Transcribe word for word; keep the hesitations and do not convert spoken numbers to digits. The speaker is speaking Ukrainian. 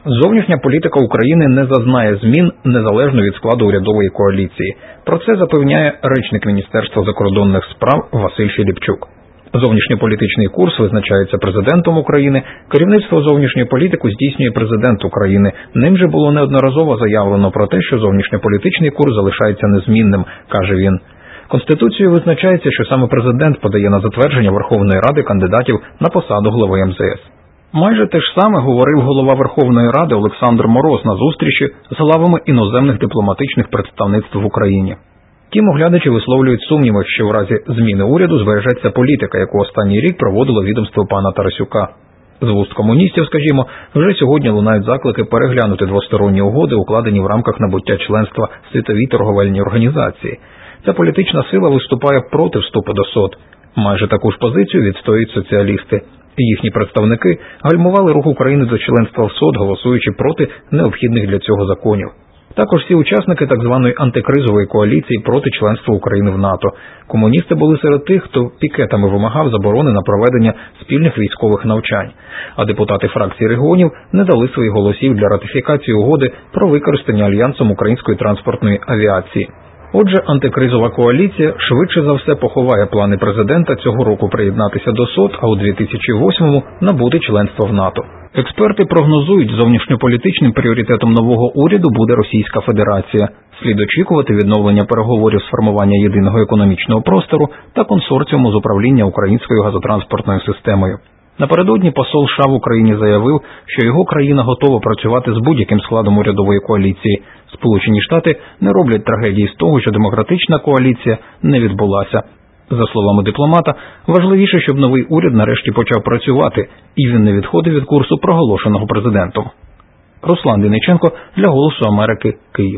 Зовнішня політика України не зазнає змін незалежно від складу урядової коаліції. Про це запевняє речник Міністерства закордонних справ Василь Філіпчук. Зовнішньополітичний курс визначається президентом України, керівництво зовнішньої політики здійснює президент України. Ним же було неодноразово заявлено про те, що зовнішньополітичний курс залишається незмінним, каже він. Конституцією визначається, що саме президент подає на затвердження Верховної Ради кандидатів на посаду глави ем зе ес. Майже те ж саме говорив голова Верховної Ради Олександр Мороз на зустрічі з главами іноземних дипломатичних представництв в Україні. Тім оглядачі висловлюють сумніви, що в разі зміни уряду збережеться політика, яку останній рік проводило відомство пана Тарасюка. З вуст комуністів, скажімо, вже сьогодні лунають заклики переглянути двосторонні угоди, укладені в рамках набуття членства в Світовій торговельній організації. Ця політична сила виступає проти вступу до СОТ. Майже таку ж позицію відстоюють соціалісти. Їхні представники гальмували рух України до членства в СОТ, голосуючи проти необхідних для цього законів. Також всі учасники так званої антикризової коаліції проти членства України в НАТО. Комуністи були серед тих, хто пікетами вимагав заборони на проведення спільних військових навчань. А депутати фракції регіонів не дали своїх голосів для ратифікації угоди про використання Альянсом української транспортної авіації. Отже, антикризова коаліція швидше за все поховає плани президента цього року приєднатися до СОТ, а у дві тисячі восьмому набути членство в НАТО. Експерти прогнозують, зовнішньополітичним пріоритетом нового уряду буде Російська Федерація. Слід очікувати відновлення переговорів з формування єдиного економічного простору та консорціуму з управління українською газотранспортною системою. Напередодні посол США в Україні заявив, що його країна готова працювати з будь-яким складом урядової коаліції. Сполучені Штати не роблять трагедії з того, що демократична коаліція не відбулася. За словами дипломата, важливіше, щоб новий уряд нарешті почав працювати, і він не відходив від курсу, проголошеного президентом. Руслан Дениченко для «Голосу Америки», Київ.